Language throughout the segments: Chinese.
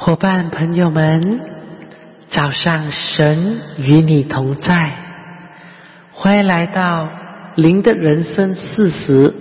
伙伴朋友们，早上神与你同在，欢迎来到灵的人生40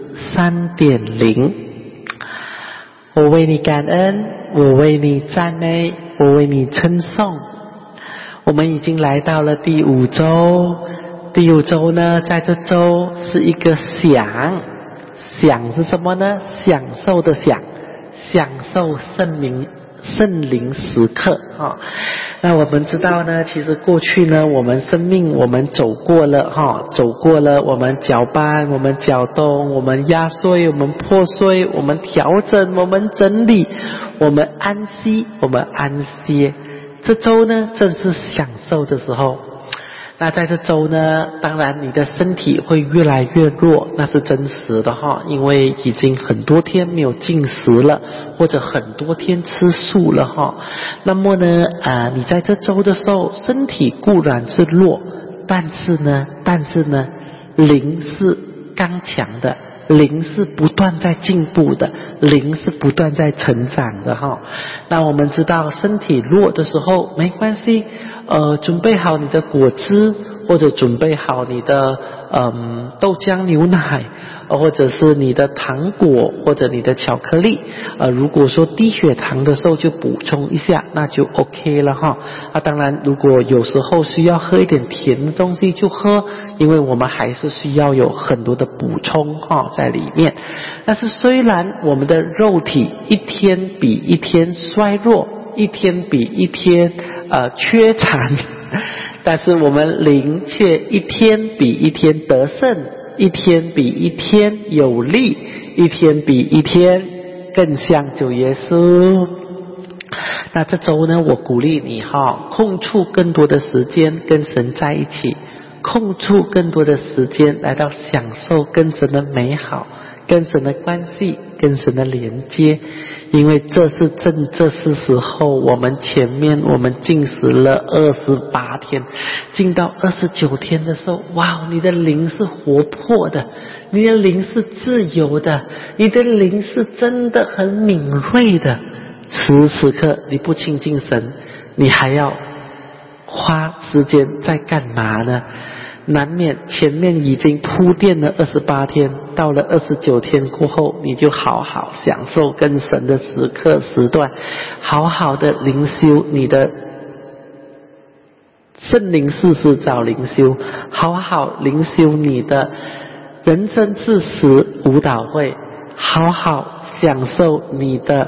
3.0。我为你感恩，我为你赞美，我为你称颂。我们已经来到了第5周，第5周呢，在这周是一个享是什么呢？享受的享受圣灵时刻那我们知道呢，其实过去呢，我们生命我们走过了我们搅拌，我们搅动，我们压碎，我们破碎，我们调整，我们整理，我们安息，我们安歇。这周呢，正是享受的时候。那在这周呢，当然你的身体会越来越弱，那是真实的因为已经很多天没有进食了，或者很多天吃素了那么呢你在这周的时候，身体固然是弱，但是呢灵是刚强的，灵是不断在进步的，灵是不断在成长的那我们知道身体弱的时候没关系，准备好你的果汁，或者准备好你的豆浆牛奶，或者是你的糖果，或者你的巧克力如果说低血糖的时候就补充一下，那就 OK 了当然如果有时候需要喝一点甜的东西就喝，因为我们还是需要有很多的补充在里面。但是虽然我们的肉体一天比一天衰弱，一天比一天缺产，但是我们灵却一天比一天得胜，一天比一天有力，一天比一天更像主耶稣。那这周呢，我鼓励你空出更多的时间跟神在一起，空出更多的时间来到享受跟神的美好，跟神的关系，跟神的连接。因为这是时候，我们进食了28天，进到29天的时候，哇，你的灵是活泼的，你的灵是自由的，你的灵是真的很敏锐的。此时此刻你不亲近神，你还要花时间在干嘛呢？难免前面已经铺垫了28天，到了29天过后，你就好好享受跟神的时刻时段，好好的灵修你的圣灵40找灵修，好好灵修你的人生40舞蹈会，好好享受你的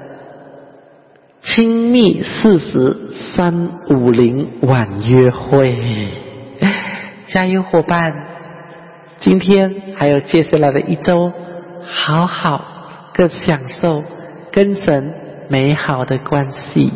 亲密40 350晚约会。加油伙伴，今天还有接下来的1周，好好更享受跟神美好的关系。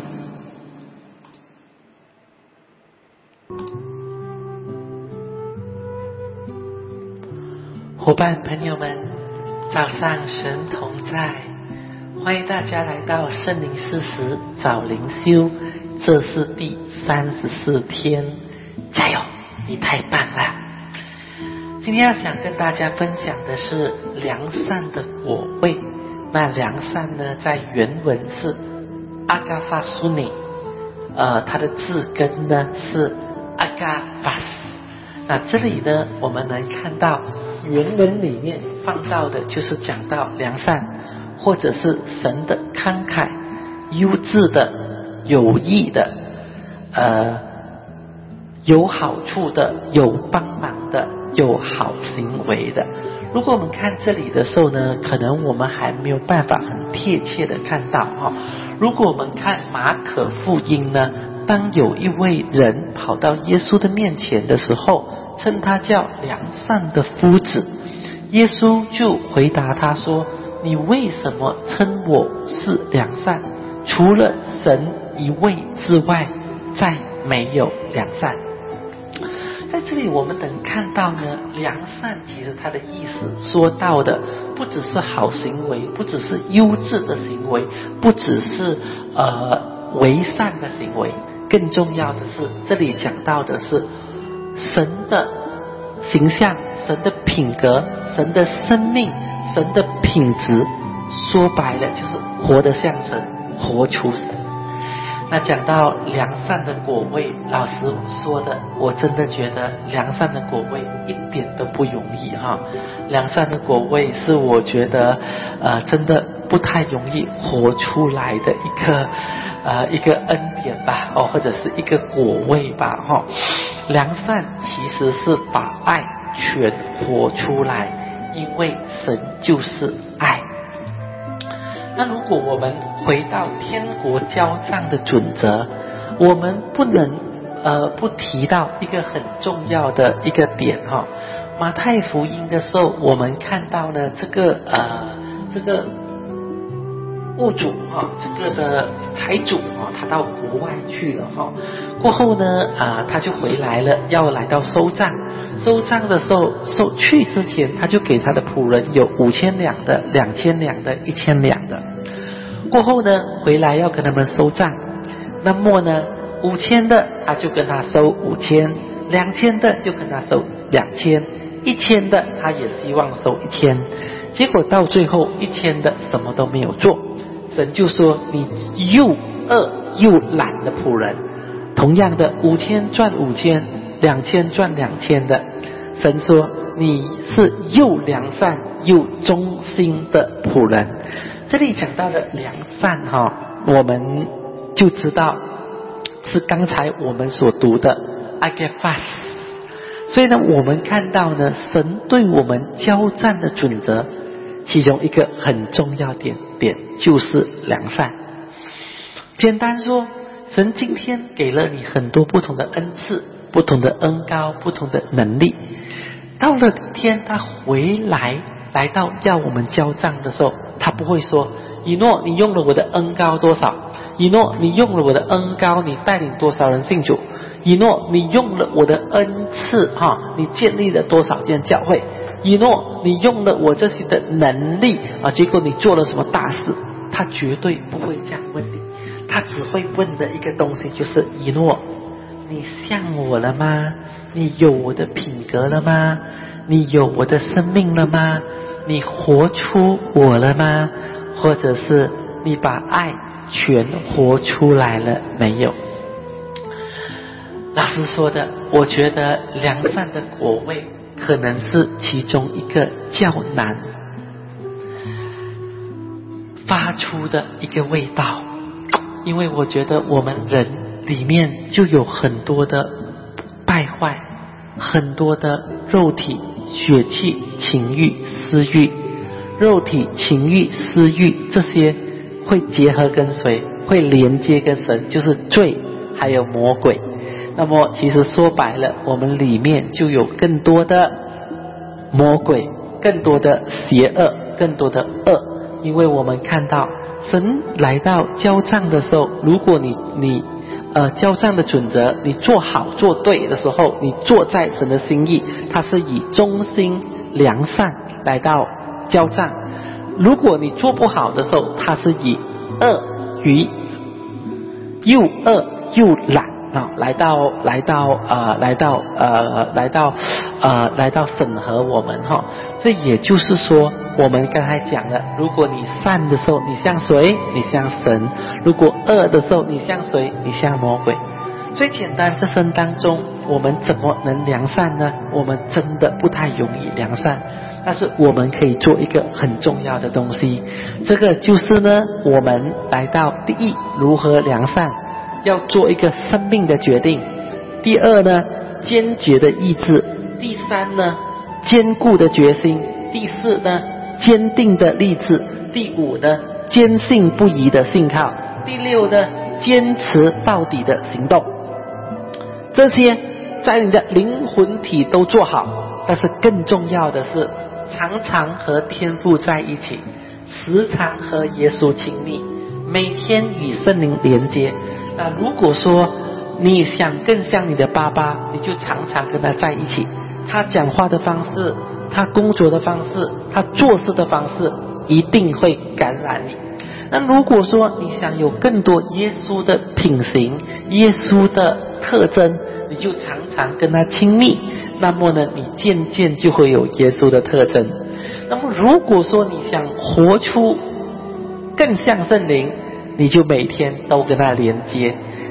伙伴朋友们，早上神同在，欢迎大家来到圣灵40早灵修，这是第34天，加油，你太棒了！今天要想跟大家分享的是良善的果味。那良善呢，在原文是阿嘎法苏尼，它的字根呢是阿嘎法斯。那这里呢，我们能看到原文里面放到的就是讲到良善，或者是神的慷慨、优质的、有益的，有好处的，有帮忙的，有好行为的。如果我们看这里的时候呢，可能我们还没有办法很贴切的看到如果我们看马可福音呢，当有一位人跑到耶稣的面前的时候，称他叫良善的夫子，耶稣就回答他说，你为什么称我是良善？除了神一位之外，再没有良善。在这里我们能看到呢，良善其实它的意思说到的不只是好行为，不只是优质的行为，不只是为善的行为，更重要的是这里讲到的是神的形象，神的品格，神的生命，神的品质，说白了就是活得像神，活出神。 那讲到良善的果位，老师说的，我真的觉得良善的果位一点都不容易哈。良善的果位是我觉得真的不太容易活出来的一个恩典吧，或者是一个果位吧哈。良善其实是把爱全活出来，因为神就是爱。那如果我们回到天国交账的准则，我们不能不提到一个很重要的一个点哈。马太福音的时候，我们看到呢这个物主这个的财主他到国外去了过后呢他就回来了，要来到收账。收账的时候，去之前他就给他的仆人有5000两的、2000两的、1000两的。过后呢回来要跟他们收账，那么呢5000的他就跟他收5000，2000的就跟他收2000，1000的他也希望收1000。结果到最后1000的什么都没有做，神就说你又恶又懒的仆人。同样的5000赚5000，2000赚2000的，神说你是又良善又忠心的仆人。这里讲到的良善我们就知道是刚才我们所读的 agathos。 所以呢我们看到呢神对我们交战的准则，其中一个很重要点就是良善。简单说，神今天给了你很多不同的恩赐，不同的恩膏，不同的能力。到了一天他回来到要我们交账的时候，他不会说以诺你用了我的恩膏多少，以诺你用了我的恩膏你带领多少人信主，以诺你用了我的恩赐你建立了多少间教会，以诺你用了我这些的能力结果你做了什么大事。他绝对不会这样问你，他只会问的一个东西就是以诺你像我了吗？你有我的品格了吗？你有我的生命了吗？你活出我了吗？或者是你把爱全活出来了没有？老师说的，我觉得良善的果位可能是其中一个较难发出的一个味道。因为我觉得我们人里面就有很多的败坏，很多的肉体、血气、情欲、私欲。肉体、情欲、私欲这些会结合跟谁？会连接跟神，就是罪还有魔鬼。那么其实说白了，我们里面就有更多的魔鬼，更多的邪恶，更多的恶。因为我们看到神来到交账的时候，如果你交账的准则你做好做对的时候，你做在神的心意，他是以忠心良善来到交账。如果你做不好的时候，他是以恶与又恶又懒来到审核我们这也就是说，我们刚才讲了，如果你善的时候你像谁？你像神。如果恶的时候你像谁？你像魔鬼。最简单，这生当中我们怎么能良善呢？我们真的不太容易良善，但是我们可以做一个很重要的东西，这个就是呢，我们来到第一，如何良善，要做一个生命的决定；第二呢，坚决的意志；第三呢，坚固的决心；第四呢，坚定的立志；第五呢，坚信不疑的信靠；第六呢，坚持到底的行动。这些在你的灵魂体都做好，但是更重要的是常常和天父在一起，时常和耶稣亲密，每天与圣灵连接。那如果说你想更像你的爸爸，你就常常跟他在一起，他讲话的方式，他工作的方式，他做事的方式一定会感染你。那如果说你想有更多耶稣的品行，耶稣的特征，你就常常跟他亲密，那么呢，你渐渐就会有耶稣的特征。那么如果说你想活出更像圣灵，你就每天都跟他连接，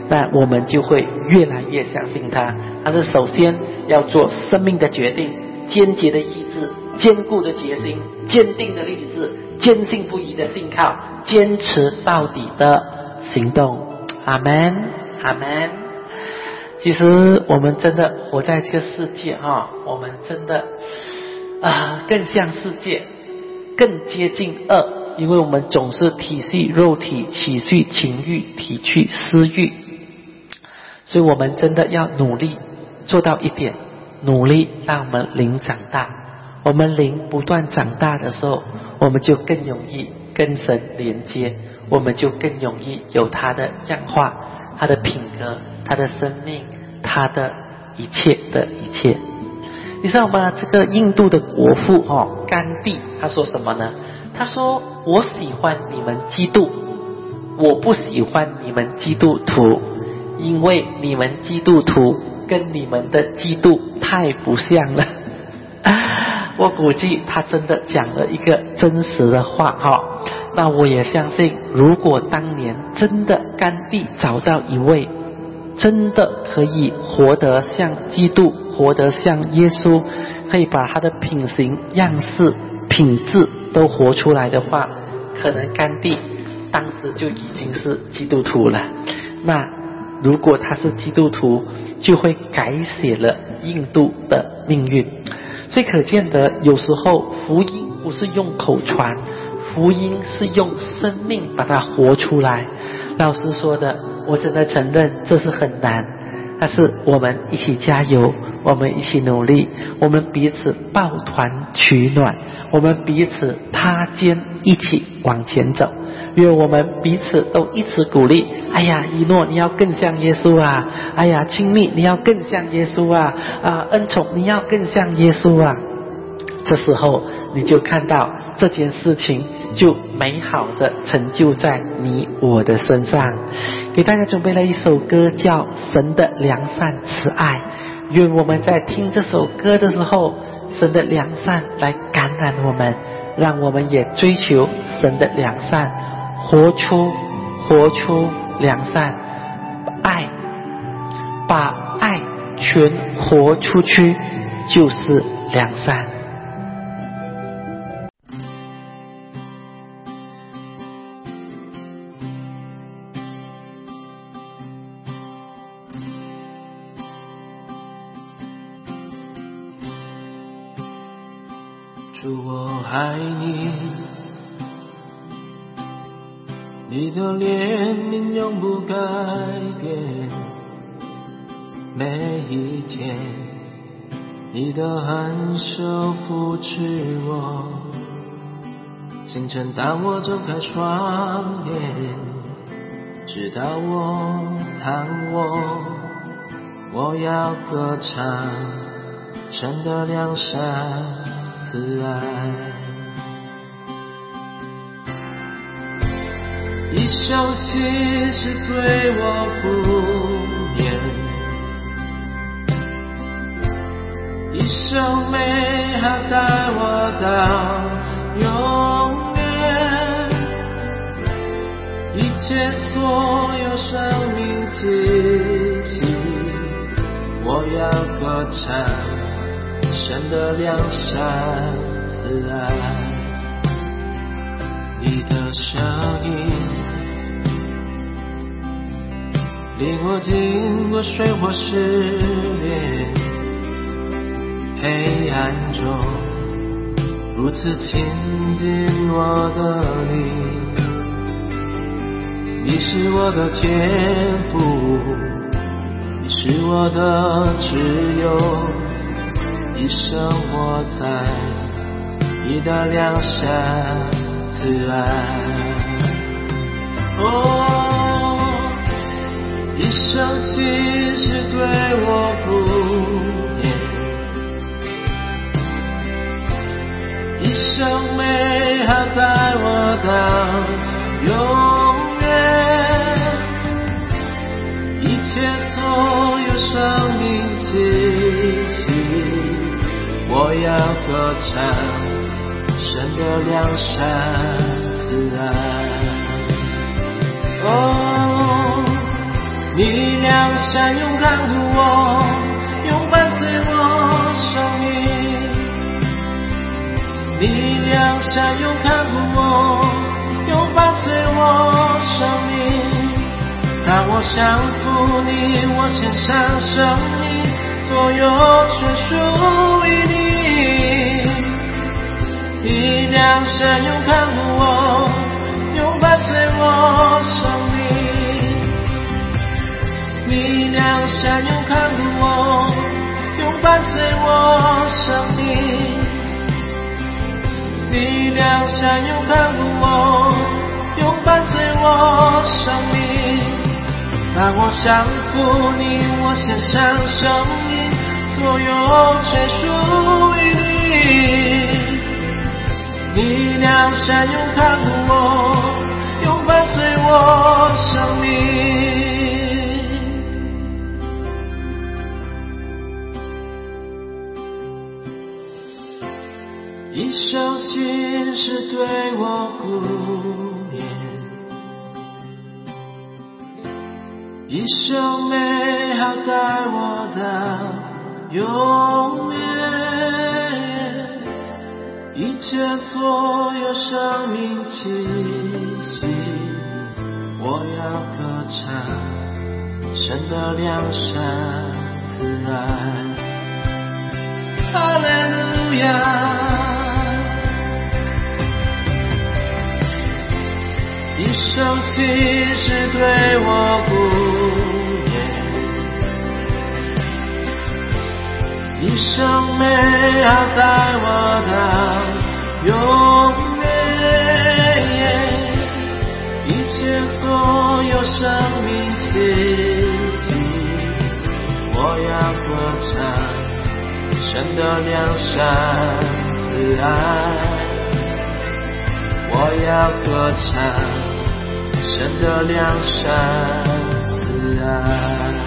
那我们就会越来越相信他。但是首先要做生命的决定，坚决的意志，坚固的决心，坚定的立志，坚信不疑的信靠，坚持到底的行动。阿们，阿们。其实我们真的活在这个世界我们真的更像世界，更接近恶，因为我们总是体恤肉体，体恤情欲，体恤私欲。所以我们真的要努力做到一点，努力让我们灵长大。我们灵不断长大的时候，我们就更容易跟神连接，我们就更容易有他的样化，他的品格，他的生命，他的一切的一切。你知道吗？这个印度的国父甘地他说什么呢？他说，我喜欢你们基督，我不喜欢你们基督徒，因为你们基督徒跟你们的基督太不像了。我估计他真的讲了一个真实的话那我也相信，如果当年真的甘地找到一位真的可以活得像基督，活得像耶稣，可以把他的品行、样式、品质都活出来的话，可能甘地当时就已经是基督徒了。那如果他是基督徒，就会改写了印度的命运。所以可见得有时候福音不是用口传，福音是用生命把它活出来。老师说的，我真的承认这是很难，但是我们一起加油，我们一起努力，我们彼此抱团取暖，我们彼此搭肩一起往前走。愿我们彼此都一起鼓励，哎呀一诺你要更像耶稣啊，哎呀亲密你要更像耶稣啊，恩宠你要更像耶稣啊。这时候你就看到这件事情就美好的成就在你我的身上。给大家准备了一首歌叫神的良善慈爱，愿我们在听这首歌的时候，神的良善来感染我们，让我们也追求神的良善，活出良善，把爱全活出去，就是良善。 主，我爱你，你的怜悯永不改变，每一天你的恩手扶持我，清晨当我睁开双眼，直到我躺我要歌唱神的良善慈爱。一生心是对我敷衍，一生美好带我到永远，一切所有生命气息，我要歌唱神的良善慈爱。你的声音领我经过水火试炼，黑暗中如此亲近我的灵。你是我的天父，你是我的挚友，一生活在你的良善慈爱。一生心是对我敷衍，一生美好带我到永远，一切所有生命气息，我要歌唱神的良善慈爱。 你良善勇看顾我，永伴随我生命。你良善勇看顾我，永伴随我生命。当我降服你，我献上生命，所有全属于你。你良善勇看顾我，永伴随我生命。你良善勇看顾我，永伴随我生命。你良善勇看顾我，永伴随我生命。当我降服你，我献上生命，所有全属于你。你良善勇看顾我，永伴随我生命。一生心事对我顾念，一生美好待我到永远。一切所有生命气息，我要歌唱神的良善慈爱。哈利路亚。一生心事对我顾念，一生美好待我到永远。一切所有生命气息，我要歌唱神的良善慈爱。我要歌唱神的良善慈爱。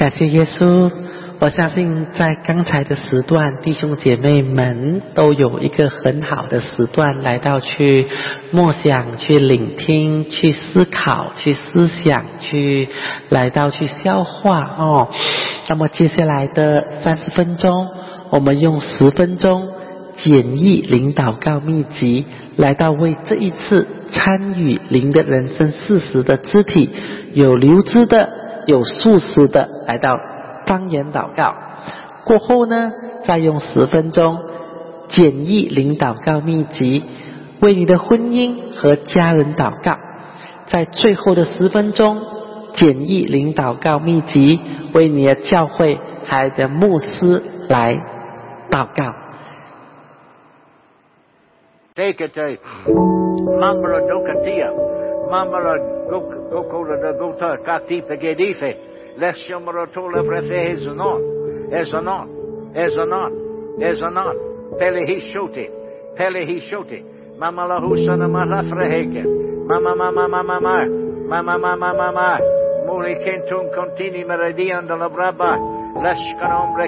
感谢耶稣。我相信在刚才的时段，弟兄姐妹们都有一个很好的时段来到去默想、去聆听、去思考、去思想、去来到去消化哦。那么接下来的30分钟，我们用10分钟简易灵祷告秘籍，来到为这一次参与灵的人生40的肢体，有流支的，有素食的，来到方言祷告。过后呢，再用10分钟简易灵祷告秘籍，为你的婚姻和家人祷告。在最后的10分钟，简易灵祷告秘籍，为你的教会还有的牧师来祷告。 Take it, Mambra Dokatia, Mambra Gokola de Gota, Katipa Gedife, Leshamara Tola Prefe is not, as a not, as a not, as a not, Pelehi Shote, Mama La Husana Malafreheke, Mama, Muli Kentum Contini Meridian de la Braba, Leshkanombra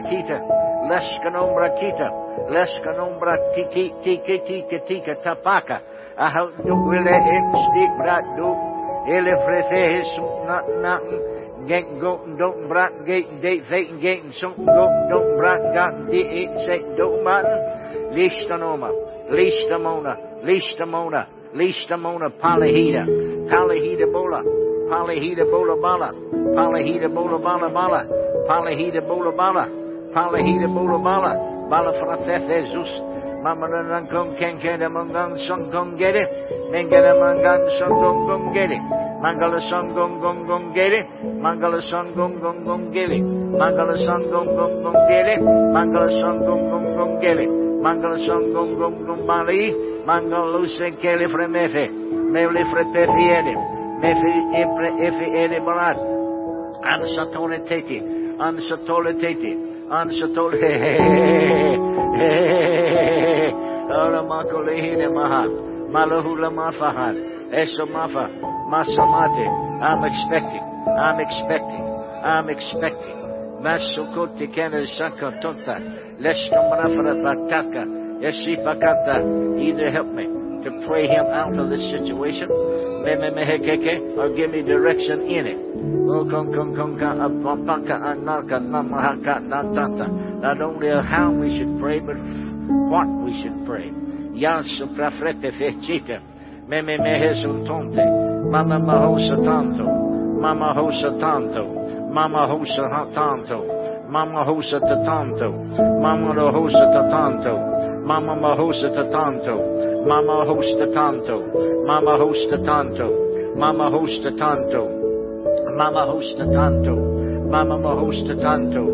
Kita. Leskanombra tika tapaka. I don't will let him stick brat do. Ele frefes not get go don't brat gate date fake gate so go don't brat got the it say do man. Listamona palahida bola bala. Bala frate Jesus, Mama nan kong ken mangang song gong get it, Mengana mangang song gong get it, Mangala song gong get it, Mangala song gong get it, Mangala song gong get it, Mangala song gong get it, Mangala song gong bali, Mangala luse kele fremefe, Mevli frepe fiede, Mefi efe ede barat, Ansatole tete. Ansatol Ola makolehine maha Malahula mafahad Eso mafa Masamate I'm expecting Masukoti kena sakantonta Leshkamrafra bataka Yeshipakata either help me to pray him out of this situation or give me direction in it. Not only how we should pray, but what we should pray. Mama mahosa tanto. Mama hosa tatanto. Mama lo hosa tatanto. Mama mahosa tatanto. Mama hosa tatanto. Mama hosta tanto. Mama hosta tanto. Mama hosta tanto. Mama hosta tanto. Mama hosta tanto. Mama mahosta tanto.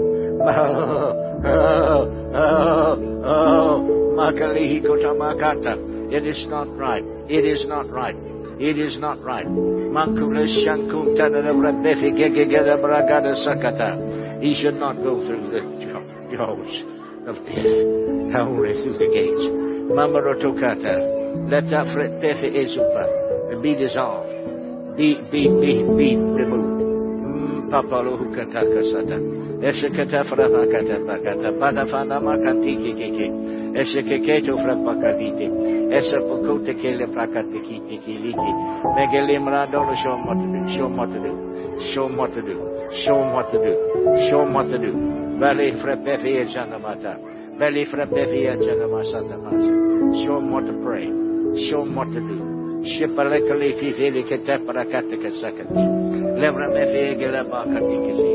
Makalihi kotamakata. It is not right. It is not right. It is not right. Mankula shankutana rabefi gegegada bragada sakata. He should not go through the jaws of death. Only through the gates. Mama rotokata. Let that fret befi ezupa be dissolved. Be removed. Papa lo hukataka sata. Esekata frapakata pakata. Padafana makantiki kiki. Esekeketo frapakadite. Esapukote kele prakatiki liki. Megelimra don't show him what to do. Show him what to do. Show him what to do. Show him what to do. Valley frapefi ejanamata. Valley frapefi ejanamasata. Show him what to pray. Show him what to do. Shipalekali fifili ketaprakataka sakati. Levra mefegela bakatikasi.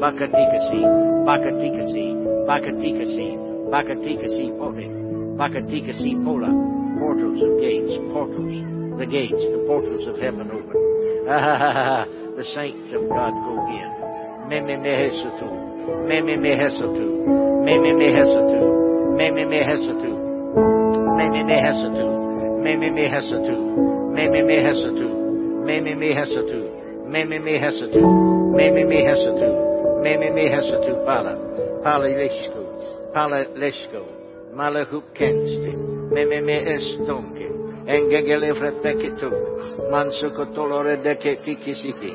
Bakatikasi pote. Bakatikasi pola. Portals of gates. The gates, the portals of heaven open. The saints of God go in. Meme mehesatu. Meme mehesatu. Meme mehesatu. Meme mehesatu. Meme mehesatu. Meme mehesatu. Meme mehesatu. Meme mehesatu. Meme mehesatu. Meme mehesatu. Meme mehesatu pala. Pala leshko. Malahup kensti. Meme meestonke. Engegele frepekito. Mansukotolore deke tikisiki.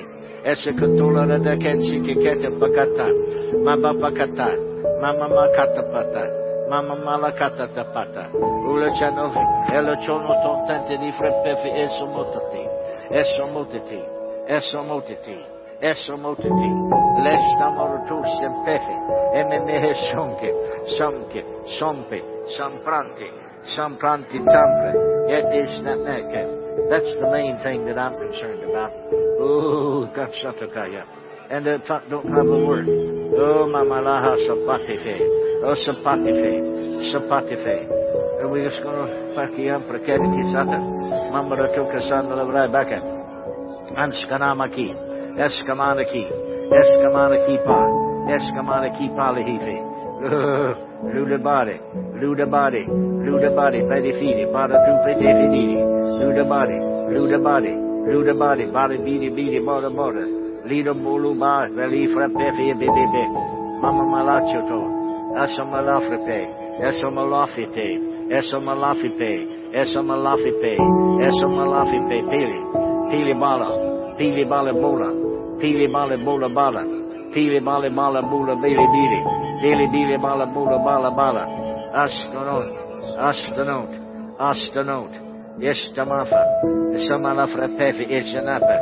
Esekatola da kensi kete pakata. Mama pakata. Mama makata pata. Mama malakata tapata. Ula chano. Elo chono tontante di frepefi esomotati. Esomotati. Esomotati. Esomotati. Lesta morotus sempefi. Ememehe sonke. Somke. Sompe. Sampranti. Sampranti tampre. Yet is not naked. That's the main thing that I'm concerned about. Oh, Katsatokaya. And the fact don't have a word. Oh, Mamalaha Sapatife. Oh, Sapatife. Sapatife. And we're just going to pack you up for Kedikisata. Mambaratuka Sandalabrai Baka. Anskanamaki. Eskamanaki. Eskamanaki Pa. Eskamanaki Palihife. Ludabari. Ludabari. Ludabari. Pedifidi. Paratu Pedifidi. Ludabari. Ludabari. Ludabari, bari bidi bidi bora bora. Lido bulu ba, veli frapefi bibibi. Mama malachoto. Eso malafrepe. Eso malafite. Eso malafipe. Eso malafipe. Eso malafipe. Pili. Pili bala. Pili bala bola. Pili bala bola bala. Pili bala bala bola bili bili. Bili bili bala bola bala bala. Astronaut. Astronaut. Astronaut. Yes, Tamafa. Samala Frapefi is anapa.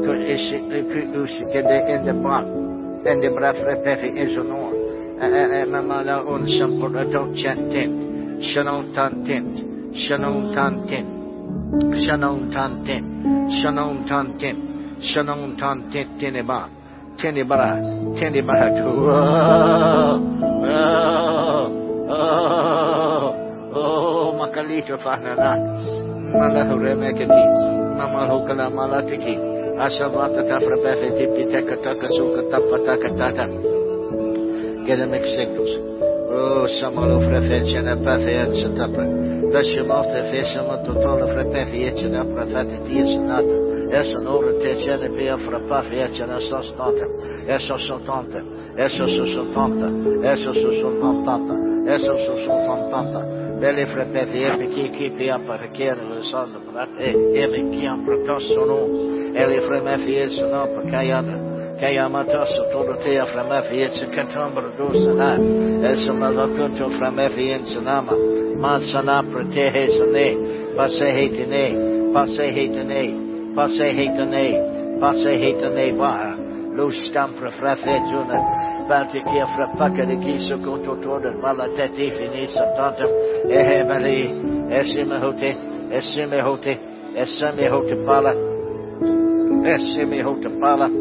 In the block. And the Brafrepefi is an or. Mamala on some Potato Chantin. Shanon Tantin. Shanon Tantin. Shanon Tantin. Shanon Tantin. Shanon Tantin Tiniba. Tinibara. Tinibara. Oh, Makalito Fanana. Malahure Mekati, Mamalhokala Malatiki, Ashavata Tafra Befeti, Piteka Takasuka Tapataka Tata. Get a mixed signals. Oh, Samalo Frefetch and a Pafe and Satapa. Rush him off the face of a total of Repefi and a Prafati Sanata. Es an order tech and a beer for a Pafe and a Sostanta. Eso Sotanta. Eso Sotanta. Eso Sotanta. Eso Sotanta. Belle fratelli, chi ti appartiene le sonde, e chi ha protosso e le fremefi sono che amatosso tutto te a fremefi che tombro dosana, e sono la conto fremefi sonama, ma sana prete sane, passe hetene, passe hetene, passe hetene, passe hetene ba, lo stampra frafetuna. Bate che frappacca di chi so conto todo malateti finissa tanto e hebali esimehote pala esimehote pala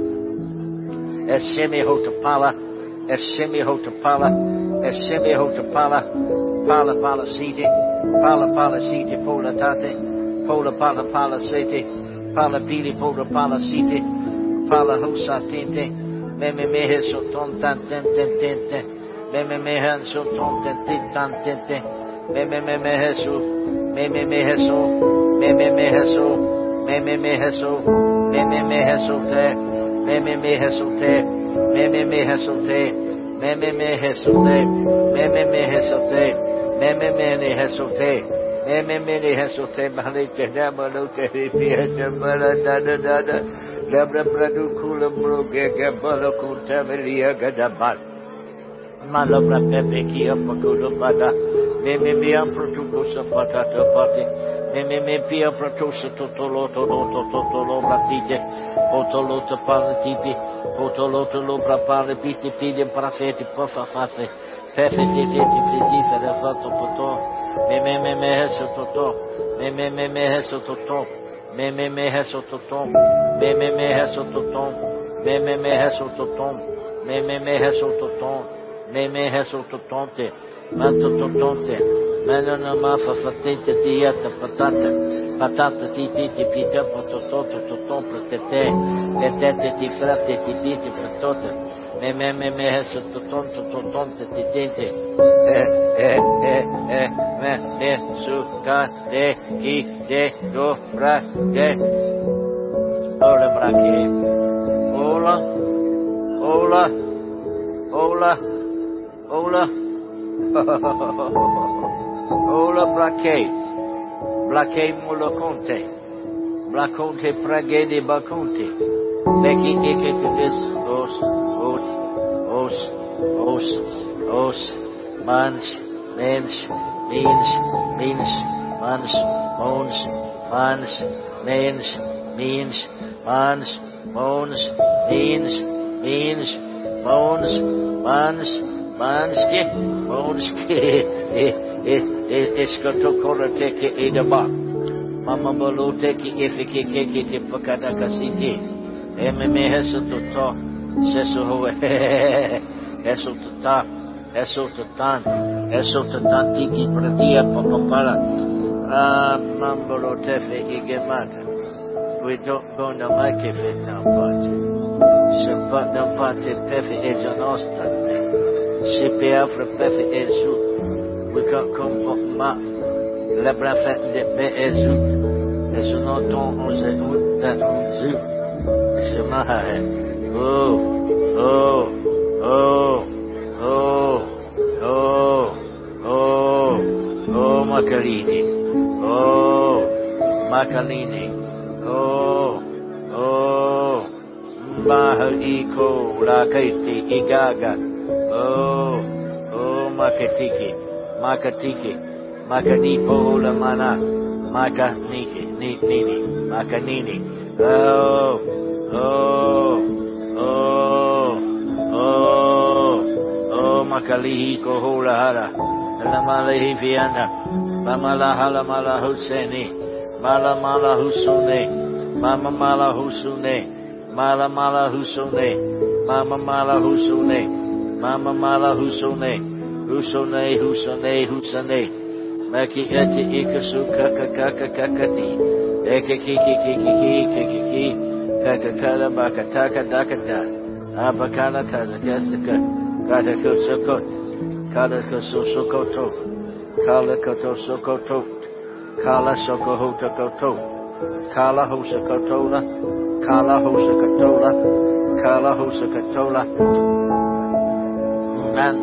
pala siti pola tate pola pala sete pala pili pala siti pala hosa tinte Meme mehe so ton tan ten ten ten ten. Meme mehe so ton ten ten tan ten ten. Meme mehe so. Meme mehe so. Meme mehe so. Meme mehe so. Meme mehe so te. Meme mehe so te. Meme mehe so te. Meme mehe so te. Meme mehe so te. Meme mehe so te. Meme mehe so te. Malite damalote ripiete maladada. Labra bradu kula broge gabalo kuntamelia gadabat. Malabra pepe ki apakulo pada. Meme me amprotuko sapata tapati. Meme me pia protusa totolo bratite. Potolo tapalatipi. Potolo lobra pale piti pidi prafeti pofa face. Pefe fiti fede fatto poto. Meme me heso toto. Meme me heso toto. Meme me heso toto. Meme me heso toton, meme me heso toton, meme me heso toton, meme heso totonte, manto totonte, menona mafa fatente tiata patata titi pita potototo toton protete, letete ti fratte ti diti frattote, meme me heso totonte titente, me su ca de ki de do pra de. Ola brake, ola, ola brake mulo conte, braconte praghe di baconte, Becky Ikipis os mans mens means mans mons mans mens means mans mons means mons mans ke mons ke eskoto koroteke edaba mama bolote ki efike keke te pakada kasiti emme heso to seso ho eso tatan tiki pratia papapara mambolo tefe igemata we don't go na makefe na pate sepa na pate pefe ejonostate sepe afra pefe ezu we can't come ma la brafa de be ezu no ton onze uta zu se maha Makalini. Makalini. Mahaiko Lakaiti Igaga. Makatiki. Makadipo Lamana. Makaniki. Nini. Makanini. Makalihi Kohulahara. Lamalahi Viana. Mamala Mala Husseini. Mala Husune. Mama Mala Husune. Mala Husune. Mama Mala Husune. Mama Mala Husune. Husune. Maki eti ikasu kakakakakati. Ekiki. Kakakala bakataka dakata. Abakana tazakasaka. Kadakosokot. Kalakasosokoto. Kalakato Kala Sokohotokoto Kala Hosakatola Man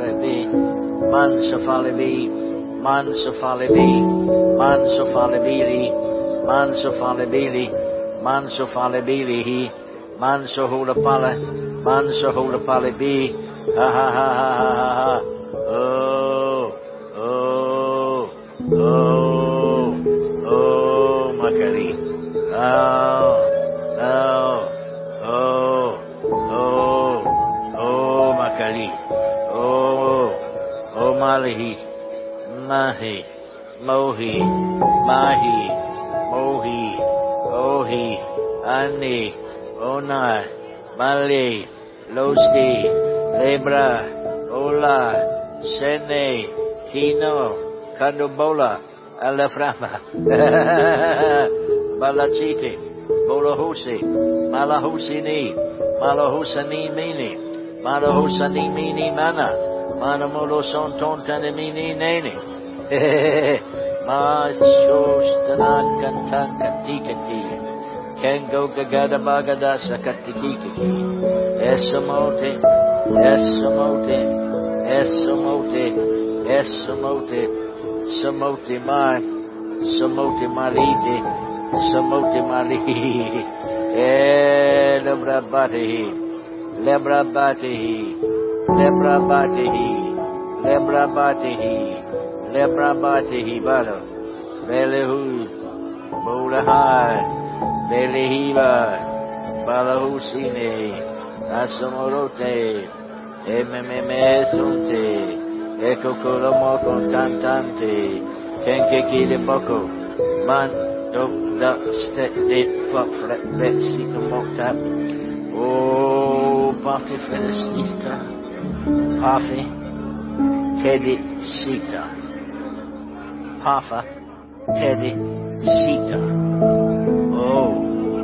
Sofalibili ha Makari. Makari. Malihi. Mahi. Mohi. Ohi. Ani. Onai. Mali. Losti. Lebra. Ola. Sene. Kino. Kandobola. Alaframa. Balachite. Bolahusi. Malahusini. Malahusani mini. Malahusani mini mana. Manamolo son tontane mini nene. Mashostanan kantan katikati. Kengo gagada bagada sakatikiki. Esomote. Samote malite. Lebra batihi balo. Belehu. Bolahai. Belehiba. Balahusine. Asomorote. Sunte. Ecco colomo con cantante, kenke kile poco, man do da ste flop flat betsy no mokta. Oh, party felicista, party Teddy Sita, Pafa Teddy Sita. Oh.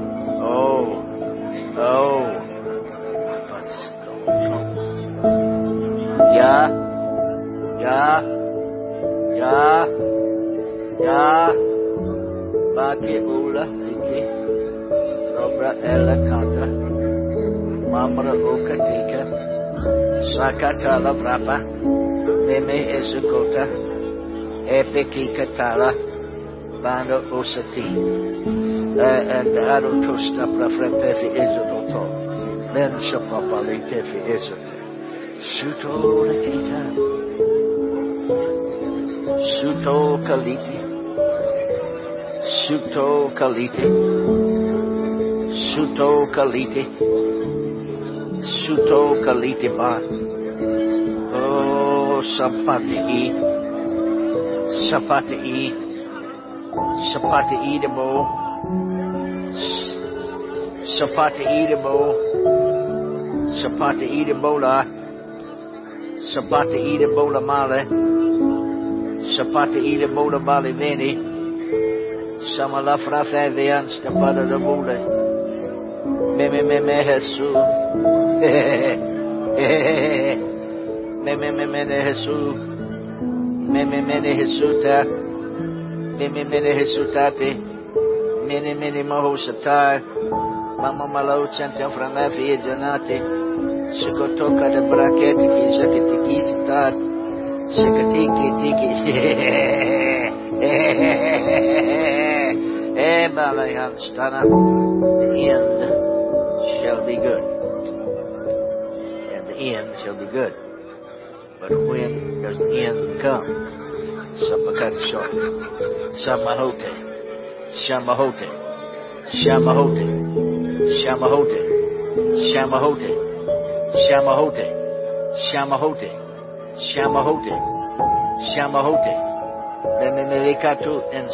Ya, bake ula ike, robra ela kanta, mamra okatika, sakata la brapa, meme esukota, epeki katala, bando osati, and Arotosta Prafrepefi Ezoto, then Sapapali Tefi Ezot, Suto Rekita, Suto Kaliti, Suto Kaliti, Suto Kaliti, Suto Kaliti Ba, oh Sapati E, Sapati E, Sapati E the bow. Sapati Edebo, Sapati Edebola, Sapati Edebola Male, Sapati Edebola Bali Veni, Samala Frafavian, Stapata de Bule, Meme Jesu, Meme Jesu, Meme Jesuta, Meme Jesutate. Many Mahosatai, Mama Malo Chantam from Afi Janati, Sukotoka the Braketiki, Zakatiki Star, Sakatiki Tiki, Balayan Stana, the end shall be good. And the end shall be good. But when does the end come? Sapakatisho, Samahote. Shamahote, Shamahote, Shamahote, Shamahote, Shamahote, Shamahote, Shamahote, Shamahote, Bememelikatu and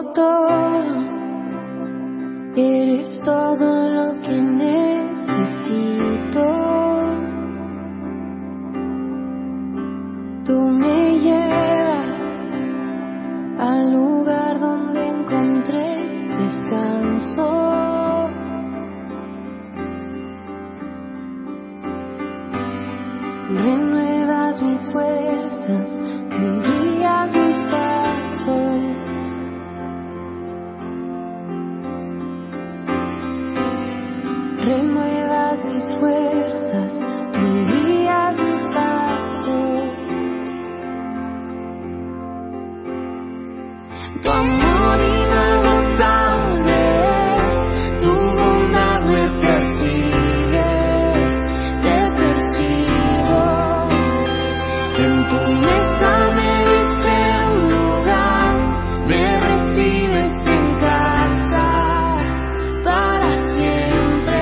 todo, eres todo lo que necesito. Tú me llevas al lugar donde encontré descanso. Renuevas mis fuerzas, tú guías mis pasos. Renuevas mis fuerzas, tú guías mis pasos. Tu amor inagotable es, tu bondad me persigue, te persigo. En tu mesa me diste un lugar, me recibes en casa para siempre.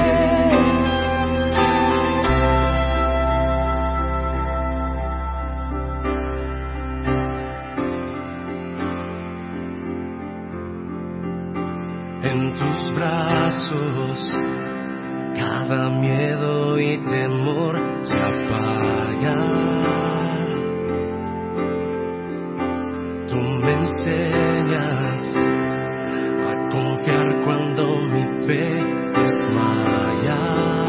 En tus brazos cada miedo y temor se apaga. Tú me enseñas a confiar cuando mi fe desmaya.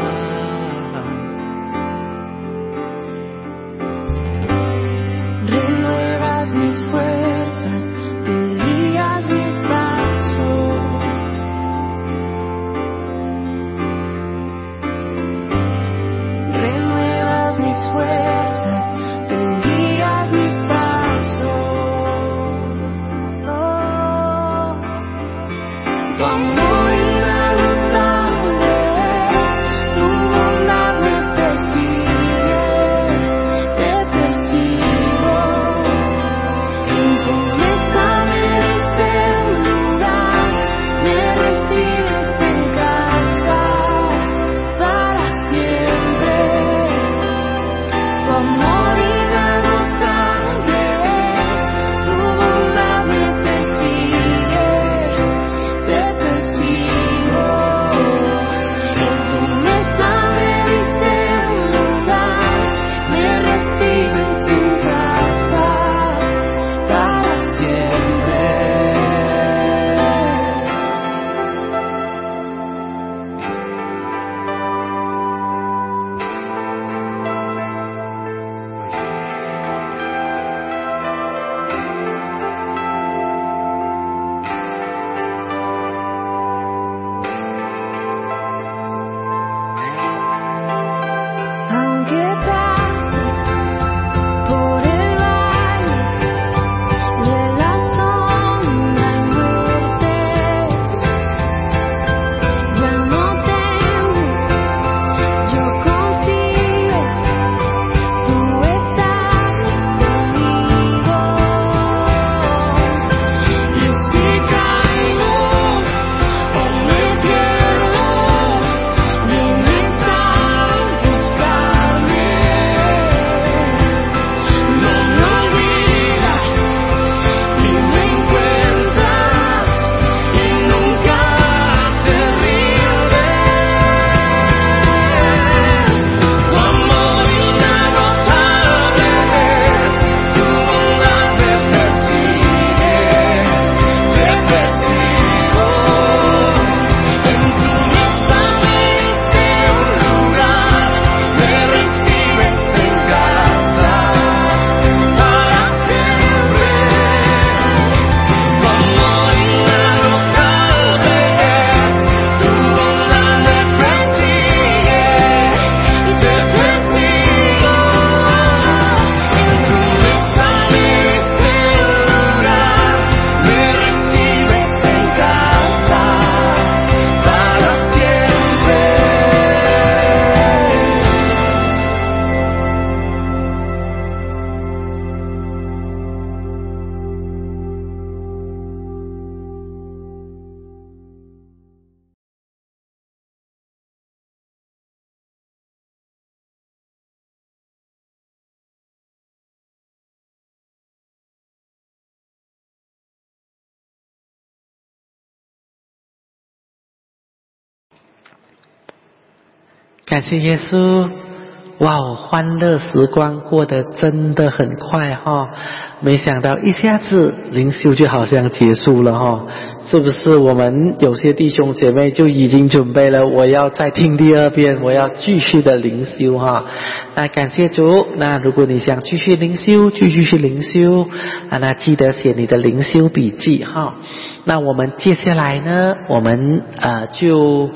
Renuevas mis fuerzas, tú guías mis pasos. Renuevas 感谢耶稣。哇哦，欢乐时光过得真的很快哈，没想到一下子灵修就好像结束了哈，是不是？我们有些弟兄姐妹就已经准备了，我要再听第二遍，我要继续的灵修哈。那感谢主。那如果你想继续灵修，继续去灵修那记得写你的灵修笔记哈。那我们接下来呢，我们就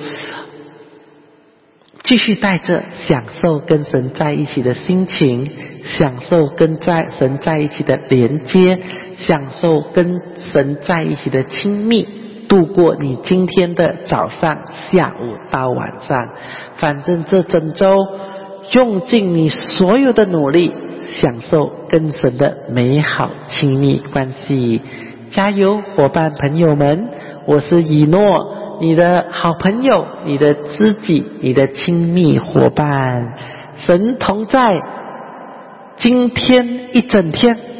继续带着享受跟神在一起的心情，享受跟神在一起的连接，享受跟神在一起的亲密，度过你今天的早上、下午到晚上。反正这整周用尽你所有的努力，享受跟神的美好亲密关系。加油，伙伴朋友们！我是以诺，你的好朋友，你的知己，你的亲密伙伴。神同在，今天一整天